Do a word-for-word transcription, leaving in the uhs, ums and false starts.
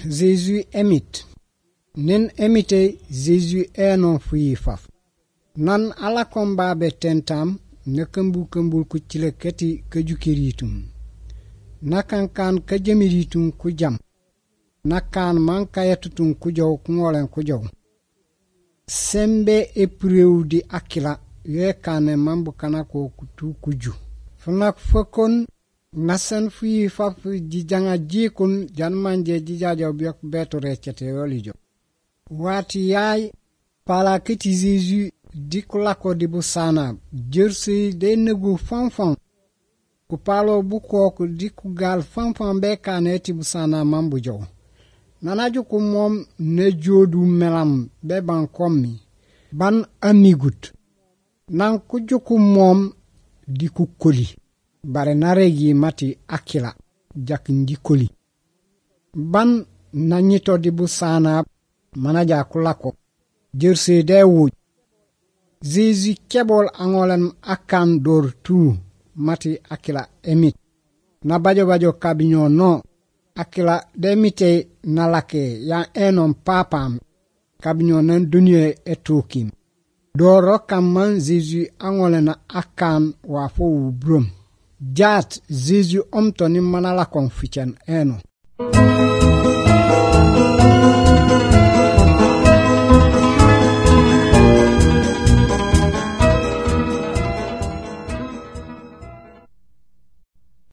Jésus émite. Nen émite Jésus est non fuyi faf. Nan ala komba be tentam ne kembu kembul ku cile keti kejukiritum. Nakankan kejemiritum ku jam. Nakan man kayatutum ku jow ngolen ku jow. Sembe epreu di akila ye kane mambu kanako kutu kuju. Funak fokon nasan fuyi faf jijanga jikun janmanje jijajaw biok beto recete yolijo. Wati yai pala kiti Jésus dikulako di busana jersi de negu fanfan ku palo buko ku diku gal fanfan be kaneti busana mambu jow. Nanaju ku mom ne jodu melam be ban kommi ban amigut nan ku juku mom diku koli bare naregi mati akila jak njikoli ban nanyito di busana manaja kulako jerse de wuj Jésus kebol angolen akan dor tu mati akila emit na bajo bajo kabinyo no akila demite nalake ya enon papam kabinyo nan dunye etokim doro kamman Jésus angolen akan wafo brum jat Jésus omtoni manala konfichen eno